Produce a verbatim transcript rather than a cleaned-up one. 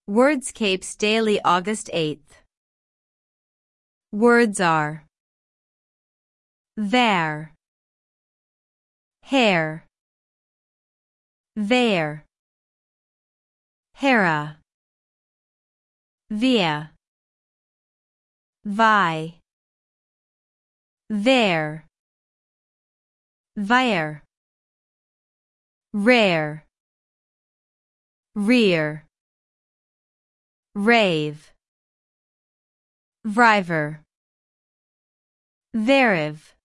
Wordscapes Daily August eighth. Words are there, hair, there, Hera, via, vi, there, vire, rare, rear, rave, vriver, veriv.